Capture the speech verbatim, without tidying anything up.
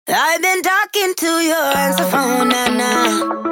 I've been talking to your answer phone now, now.